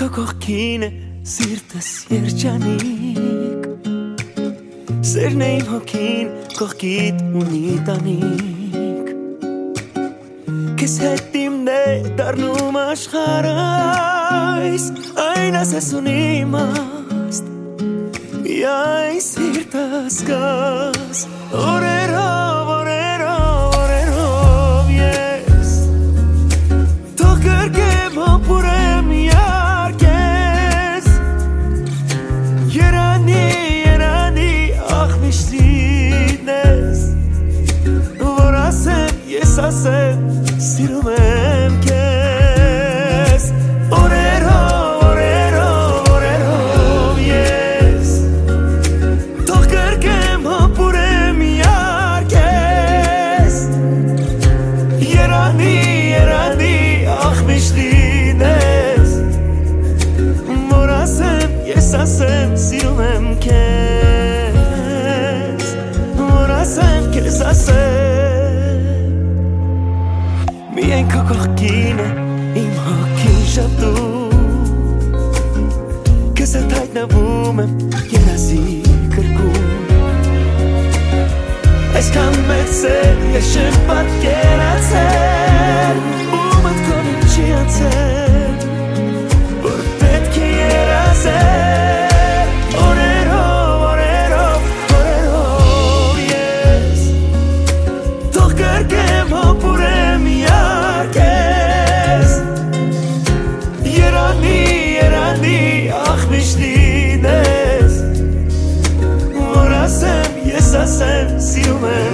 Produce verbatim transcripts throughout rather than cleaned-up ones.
քո կողքին է սիրտս երջանիկ Սերն է իմ հոգին կողքիդ ունի տանիք Քեզ հետ իմն է դառնում աշխարհս Այն ասես ունի իմաստ Միայն սիրտս գաս Օրերով, օրերով, օրերով ես Թող կրկեմ հոպուրեմ յարկես Երանի, երանի ախ միշտին ես Որ ասեմ, ես ասեմ, սիրում եմ քեզ Օրերով, օրերով, օրերով ես Թող կրկեմ հոպուրեմ յարկես Երանի, երանի ախ միշտին ես Որ ասեմ, ես ասեմ, սիրում եմ քեզ Որ ասեմ, քեզ ասեմ Միայն քո կողքին է իմ հոգին շատում Քեզ հետ հայտնվում եմ երազի կրկում Այսքան մեծ սեր ես չեմ պատկերացել Ու մտքովին չի անցել Որ պետք է երազել Օրերով, օրերով, օրերով ես Թող կրկեմ հոպուրեմ յարկես Երանի, երանի ախ միշտին ես Որ ասեմ, ես ասեմ, սիրում եմ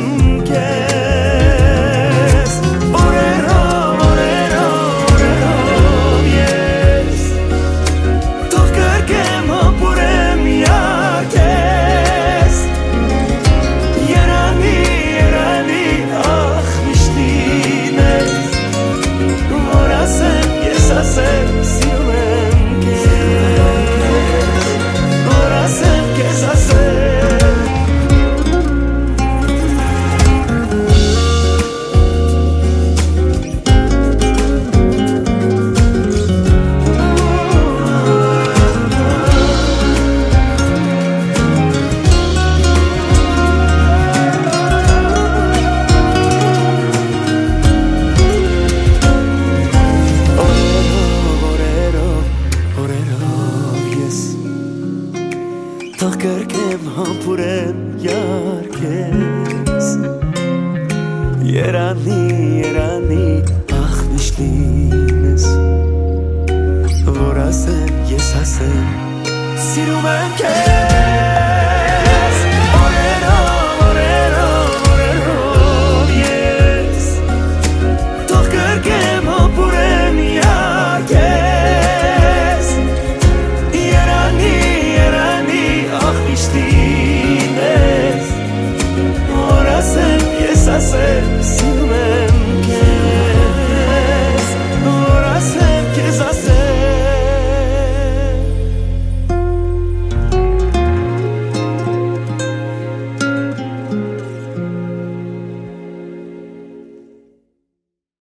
քեզ Օրերով, օրերով, օրերով ես Թող կրկեմ հոպուրեմ յարկես Երանի, երանի ախ միշտին ես Որ ասեմ, ես ասեմ, սիրում եմ քեզ Որ ասեմ, քեզ ասեմ Թող կրկեմ համբուրեմ յարկես Երանի, երանի ախ միշտին ես Որ ասեմ, ես ասեմ, սիրում եմ քեզ